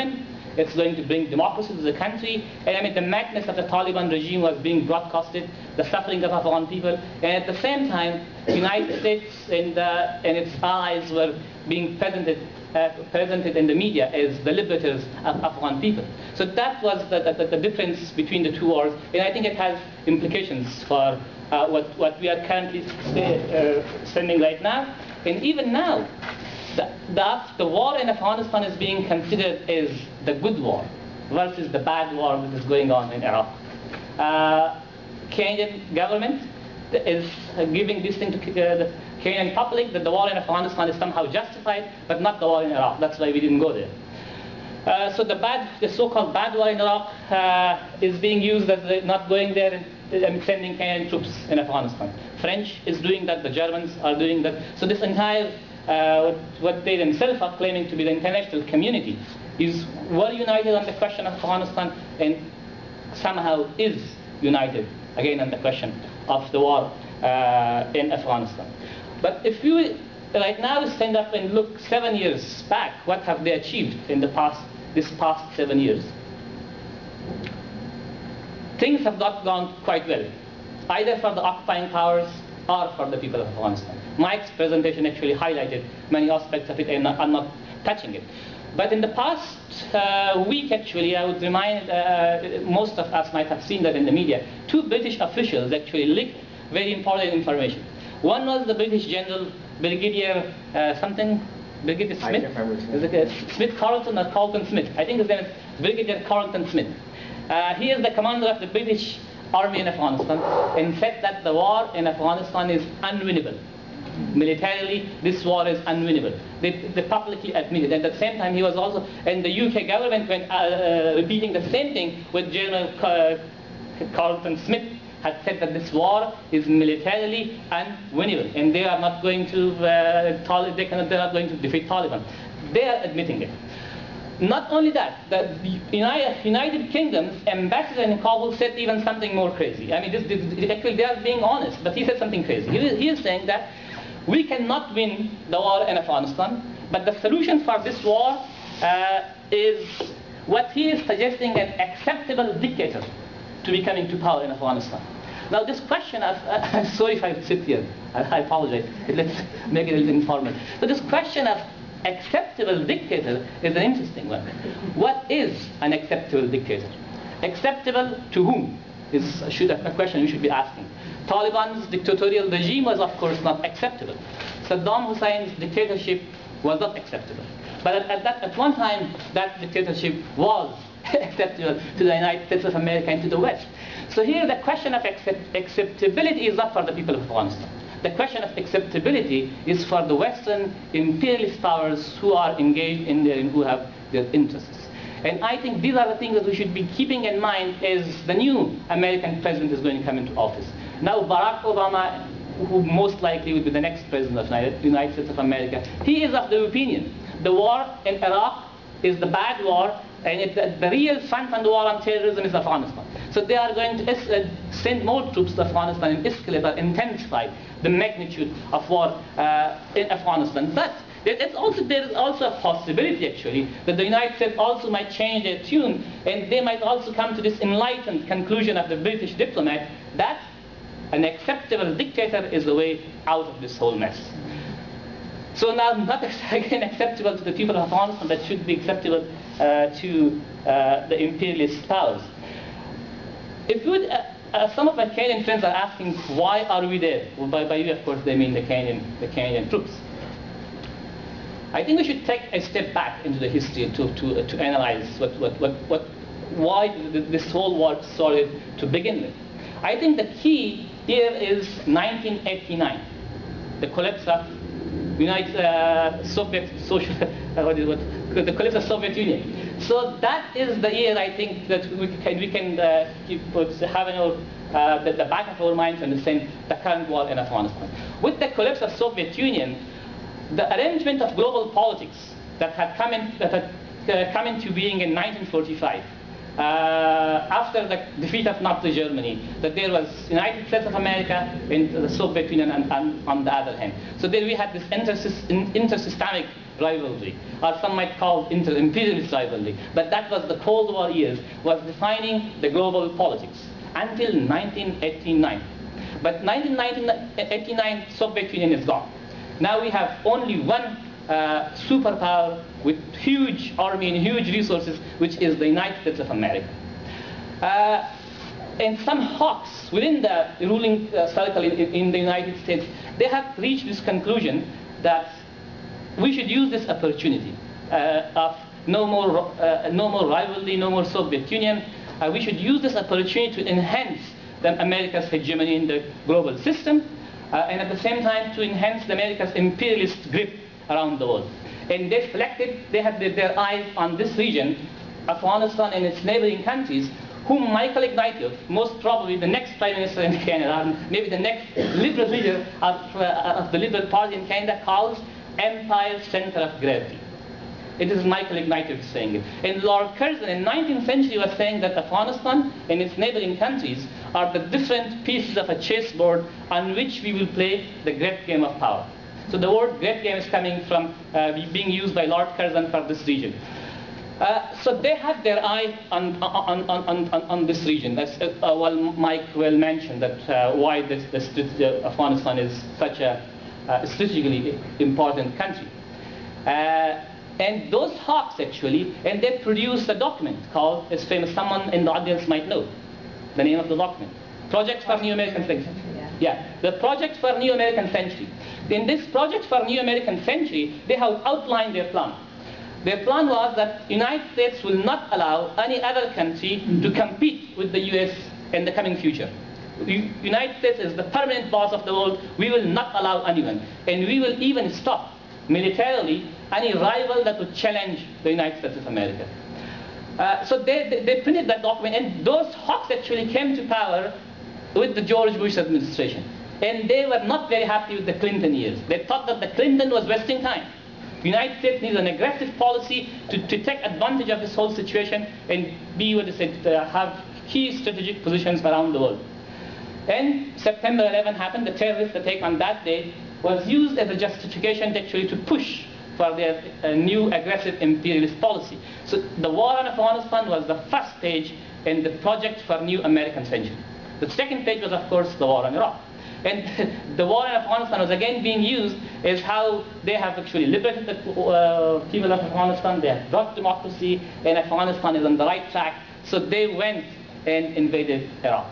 It's going to bring democracy to the country. And I mean, the madness of the Taliban regime was being broadcasted, the suffering of Afghan people. And at the same time, the United States and, uh, and its allies were being presented, uh, presented in the media as the liberators of Afghan people. So that was the, the, the difference between the two wars. And I think it has implications for uh, what, what we are currently uh, sending right now. And even now, The, the, the war in Afghanistan is being considered as the good war versus the bad war that is going on in Iraq. Uh, Kenyan government is giving this thing to uh, the Kenyan public that the war in Afghanistan is somehow justified, but not the war in Iraq. That's why we didn't go there. Uh, so the bad, the so-called bad war in Iraq uh, is being used as they're not going there and, and sending Kenyan troops in Afghanistan. French is doing that. The Germans are doing that. So this entire Uh, what, what they themselves are claiming to be the international community is well united on the question of Afghanistan and somehow is united again on the question of the war uh, in Afghanistan. But if you right now stand up and look seven years back, what have they achieved in the past, this past seven years? Things have not gone quite well, either for the occupying powers or for the people of Afghanistan. Mike's presentation actually highlighted many aspects of it, and I'm not touching it. But in the past uh, week, actually, I would remind, uh, most of us might have seen that in the media, two British officials actually leaked very important information. One was the British General Brigadier uh, something, Brigadier Smith? Is it uh, Smith Carleton or Carleton Smith? I think his name is Brigadier Carleton Smith. Uh, he is the commander of the British Army in Afghanistan, and said that the war in Afghanistan is unwinnable. Militarily, this war is unwinnable. They, they publicly admitted. At the same time, he was also, and the U K government went uh, uh, repeating the same thing with General uh, Carleton Smith had said that this war is militarily unwinnable, and they are not going to, uh, they cannot, they are not going to defeat Taliban. They are admitting it. Not only that, the United, United Kingdom's ambassador in Kabul said even something more crazy. I mean, this, this, actually they are being honest, but he said something crazy. He, he is saying that we cannot win the war in Afghanistan, but the solution for this war uh, is what he is suggesting, an acceptable dictator to be coming to power in Afghanistan. Now this question of, uh, I'm sorry if I sit here, I, I apologize, let's make it a little informal. So this question of acceptable dictator is an interesting one. What is an acceptable dictator? Acceptable to whom is should, a question we should be asking. Taliban's dictatorial regime was of course not acceptable. Saddam Hussein's dictatorship was not acceptable. But at, at, that, at one time that dictatorship was acceptable to the United States of America and to the West. So here the question of accept, acceptability is not for the people of Afghanistan. The question of acceptability is for the Western imperialist powers who are engaged in there and who have their interests. And I think these are the things that we should be keeping in mind as the new American president is going to come into office. Now Barack Obama, who most likely will be the next president of the United States of America, he is of the opinion the war in Iraq is the bad war, and it, the, the real front on the war on terrorism is Afghanistan. So they are going to uh, send more troops to Afghanistan and escalate or intensify the magnitude of war uh, in Afghanistan. But it's also, there is also a possibility actually that the United States also might change their tune, and they might also come to this enlightened conclusion of the British diplomat that an acceptable dictator is the way out of this whole mess. So now, not again acceptable to the people of Afghanistan, but should be acceptable uh, to uh, the imperialist powers. If you would, uh, uh, some of my Kenyan friends are asking, why are we there? Well, by, by you, of course, they mean the Kenyan, the Kenyan troops. I think we should take a step back into the history to, to, uh, to analyze what, what, what, what, why this whole war started to begin with. I think the key here is nineteen eighty-nine, the collapse of United uh, Soviet Social, uh, what is what, the collapse of Soviet Union. So that is the year I think that we can we can uh, keep have in our uh, the, the back of our minds and understand the current war in Afghanistan. With the collapse of Soviet Union, the arrangement of global politics that had come in that had uh, come into being in nineteen forty-five. Uh, after the defeat of Nazi Germany, that there was United States of America and the Soviet Union and, and on the other hand. So then we had this intersys- intersystemic rivalry, or some might call it inter-imperialist rivalry. But that was the Cold War years, was defining the global politics until nineteen eighty-nine. But nineteen eighty-nine, Soviet Union is gone. Now we have only one uh, superpower with huge army and huge resources, which is the United States of America. Uh, and some hawks within the ruling uh, circle in, in the United States, they have reached this conclusion that we should use this opportunity uh, of no more, uh, no more rivalry, no more Soviet Union. Uh, we should use this opportunity to enhance the America's hegemony in the global system, uh, and at the same time to enhance the America's imperialist grip around the world. And they selected, they had their, their eyes on this region, Afghanistan and its neighboring countries, whom Michael Ignatieff, most probably the next Prime Minister in Canada, maybe the next liberal leader of, uh, of the Liberal Party in Canada, calls Empire's center of gravity. It is Michael Ignatieff saying it. And Lord Curzon in the nineteenth century was saying that Afghanistan and its neighboring countries are the different pieces of a chessboard on which we will play the great game of power. So the word great game is coming from uh, being used by Lord Curzon for this region. Uh, so they have their eye on, on, on, on, on this region. That's, uh, well, Mike well mentioned that uh, why this, this, uh, Afghanistan is such a uh, strategically important country. Uh, and those hawks actually, and they produced a document called, it's famous, someone in the audience might know the name of the document, Project for New American Century. Yeah, the Project for New American Century. In this Project for New American Century, they have outlined their plan. Their plan was that the United States will not allow any other country to compete with the U S in the coming future. The United States is the permanent boss of the world. We will not allow anyone. And we will even stop militarily any rival that would challenge the United States of America. Uh, so they, they, they printed that document, and those hawks actually came to power with the George Bush administration. And they were not very happy with the Clinton years. They thought that the Clinton was wasting time. The United States needs an aggressive policy to, to take advantage of this whole situation and be, what is it, uh, have key strategic positions around the world. And September eleventh happened. The terrorist attack on that day was used as a justification actually to push for their uh, new aggressive imperialist policy. So the war on Afghanistan was the first stage in the Project for New American Century. The second stage was, of course, the war on Iraq. And the war in Afghanistan was again being used as how they have actually liberated the uh, people of Afghanistan, they have brought democracy, and Afghanistan is on the right track. So they went and invaded Iraq.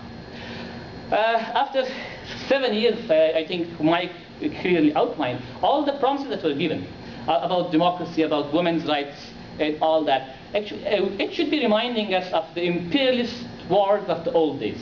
Uh, after seven years, uh, I think Mike clearly outlined all the promises that were given uh, about democracy, about women's rights, and all that. Actually, uh, it should be reminding us of the imperialist wars of the old days.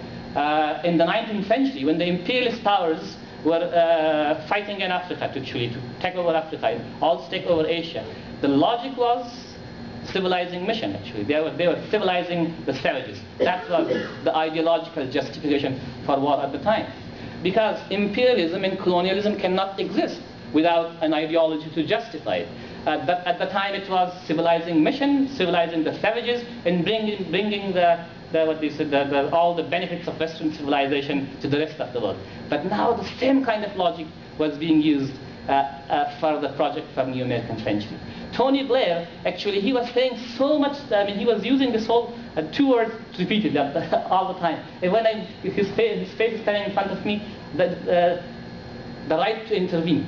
Uh, in the nineteenth century, when the imperialist powers were uh, fighting in Africa to actually to take over Africa, and also take over Asia, the logic was civilizing mission. Actually, they were they were civilizing the savages. That was the ideological justification for war at the time, because imperialism and colonialism cannot exist without an ideology to justify it. Uh, but at the time, it was civilizing mission, civilizing the savages, and bringing bringing the The, what they said, the, the, all the benefits of Western civilization to the rest of the world. But now the same kind of logic was being used uh, uh, for the Project for New American Century. Tony Blair, actually, he was saying so much, I mean, he was using this whole uh, two words repeatedly all the time. And when I, his, face, his face is standing in front of me, the, uh, the right to intervene,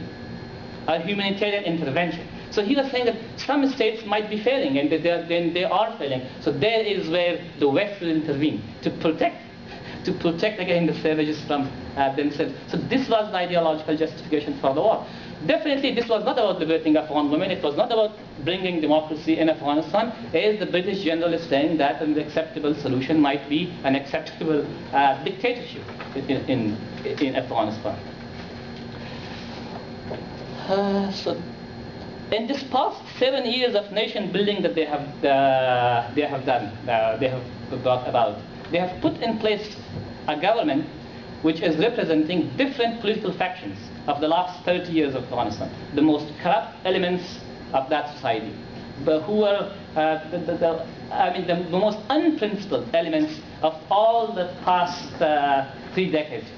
a humanitarian intervention. So he was saying that some states might be failing, and then they are failing. So there is where the West will intervene to protect, to protect again the savages from uh, themselves. So this was the ideological justification for the war. Definitely, this was not about liberating Afghan women. It was not about bringing democracy in Afghanistan. As the British general is saying, that an acceptable solution might be an acceptable uh, dictatorship in, in, in Afghanistan. Uh, so. In this past seven years of nation building that they have uh, they have done, uh, they have brought about, they have put in place a government which is representing different political factions of the last thirty years of Afghanistan, the most corrupt elements of that society, but who are uh, the, the, the, I mean the, the most unprincipled elements of all the past uh, three decades.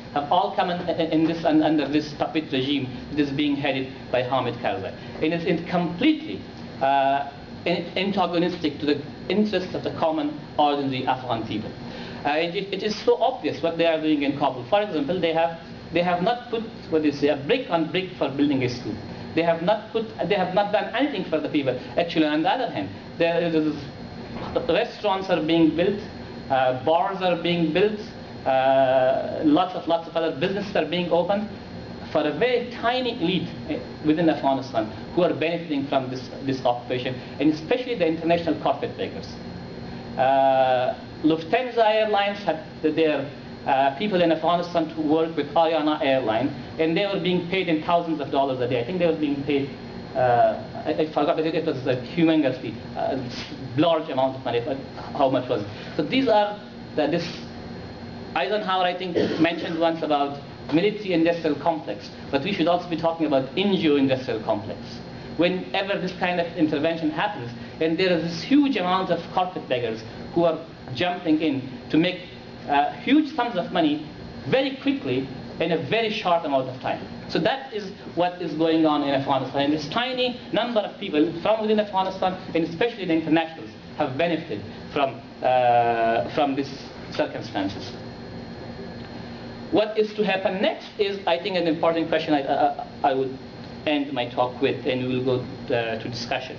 have all come in, in, in this under this puppet regime that is being headed by Hamid Karzai. And it's, it's completely uh, antagonistic to the interests of the common, ordinary Afghan people. Uh, it, it is so obvious what they are doing in Kabul. For example, they have they have not put what is a brick on brick for building a school. They have not put they have not done anything for the people. Actually, on the other hand, there is restaurants are being built, uh, bars are being built, uh, lots of lots of other businesses are being opened for a very tiny elite within Afghanistan who are benefiting from this this occupation, and especially the international carpetbaggers. Uh, Lufthansa Airlines had their uh, people in Afghanistan to work with Ariana Airline, and they were being paid in thousands of dollars a day. I think they were being paid, uh, I, I forgot, but it was a humongously uh, large amount of money. But how much was it? So these are the, this Eisenhower, I think, mentioned once about military-industrial complex, but we should also be talking about ingeo-industrial complex. Whenever this kind of intervention happens, and there is this huge amount of carpetbaggers who are jumping in to make uh, huge sums of money very quickly in a very short amount of time. So that is what is going on in Afghanistan. And this tiny number of people from within Afghanistan, and especially the internationals, have benefited from, uh, from these circumstances. What is to happen next is, I think, an important question I, I, I would end my talk with, and we will go uh, to discussion.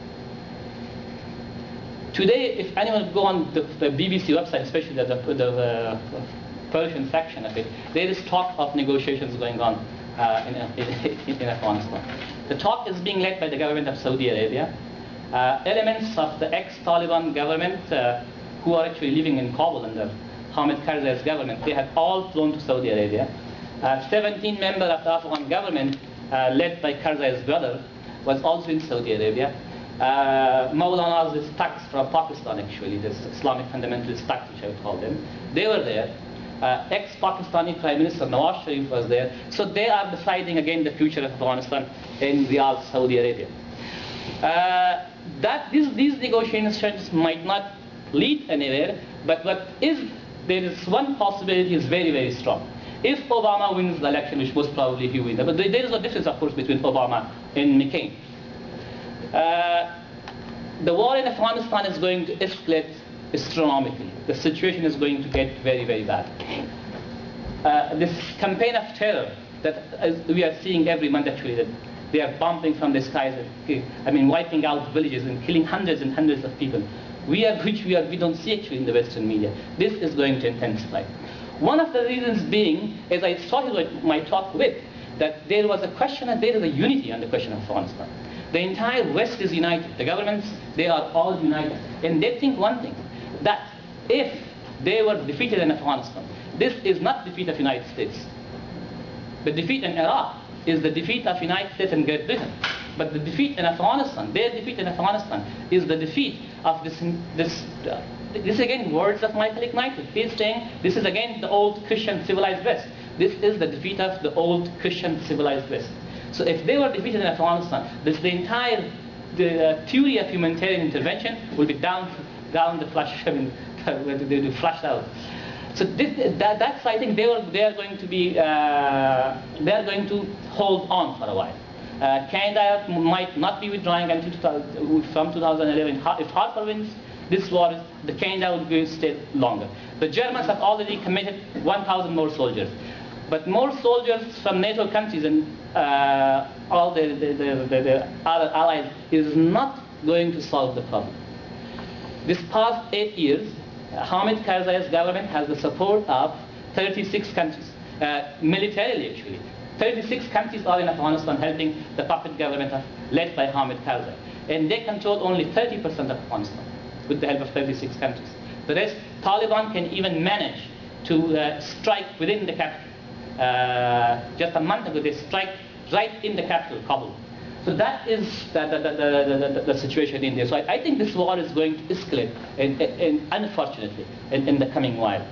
Today, if anyone would go on the, the B B C website, especially the, the, the uh, Persian section of it, there is talk of negotiations going on uh, in, in, in Afghanistan. The talk is being led by the government of Saudi Arabia. Uh, elements of the ex-Taliban government uh, who are actually living in Kabul under Hamid Karzai's government, they have all flown to Saudi Arabia. Uh, seventeen members of the Afghan government, uh, led by Karzai's brother, was also in Saudi Arabia. Uh, Maulanas, the thugs from Pakistan, actually, this Islamic fundamentalist thugs, which I would call them, they were there. Uh, ex-Pakistani Prime Minister Nawaz Sharif was there. So they are deciding again the future of Afghanistan in Riyadh, Saudi Arabia. Uh, that these, these negotiations might not lead anywhere, but what is, there is one possibility is very, very strong. If Obama wins the election, which most probably he will, but there is a difference, of course, between Obama and McCain. Uh, the war in Afghanistan is going to escalate astronomically. The situation is going to get very, very bad. Uh, this campaign of terror that uh, we are seeing every month, actually, that they are bombing from the skies, I mean, wiping out villages and killing hundreds and hundreds of people, we are, which we, are, we don't see actually in the Western media. This is going to intensify. One of the reasons being, as I started my talk with, that there was a question and there is a unity on the question of Afghanistan. The entire West is united. The governments, they are all united. And they think one thing, that if they were defeated in Afghanistan, this is not defeat of the United States. The defeat in Iraq is the defeat of the United States and Great Britain. But the defeat in Afghanistan, their defeat in Afghanistan, is the defeat of this, this, uh, this again, words of Michael Ignatius. He is saying, this is again the old Christian civilized West. This is the defeat of the old Christian civilized West. So if they were defeated in Afghanistan, this, the entire the, uh, theory of humanitarian intervention will be down, down the flush, I mean, they will flushed out. So this, that, that's, I think, they, were, they are going to be, uh, they are going to hold on for a while. Uh, Canada might not be withdrawing until from two thousand eleven. If Harper wins this war, the Canada will go stay longer. The Germans have already committed one thousand more soldiers. But more soldiers from NATO countries and uh, all the, the, the, the, the other allies is not going to solve the problem. This past eight years, Hamid Karzai's government has the support of thirty-six countries, uh, militarily actually. thirty-six countries are in Afghanistan helping the puppet government of, led by Hamid Karzai. And they control only thirty percent of Afghanistan with the help of thirty-six countries. The rest, Taliban can even manage to uh, strike within the capital. Uh, just a month ago, they struck right in the capital, Kabul. So that is the, the, the, the, the, the situation in there. So I, I think this war is going to escalate, and, and unfortunately, in, in the coming while.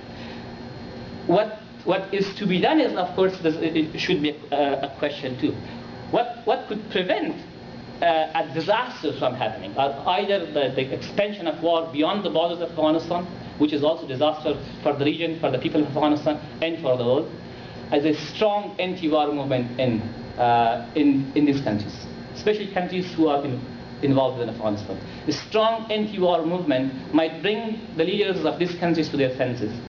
What what is to be done is, of course, this, it should be a, a question too. What what could prevent uh, a disaster from happening? Uh, either the, the expansion of war beyond the borders of Afghanistan, which is also disaster for the region, for the people of Afghanistan, and for the world. as a strong anti-war movement in, uh, in, in these countries, especially countries who are in, involved in Afghanistan. A strong anti-war movement might bring the leaders of these countries to their senses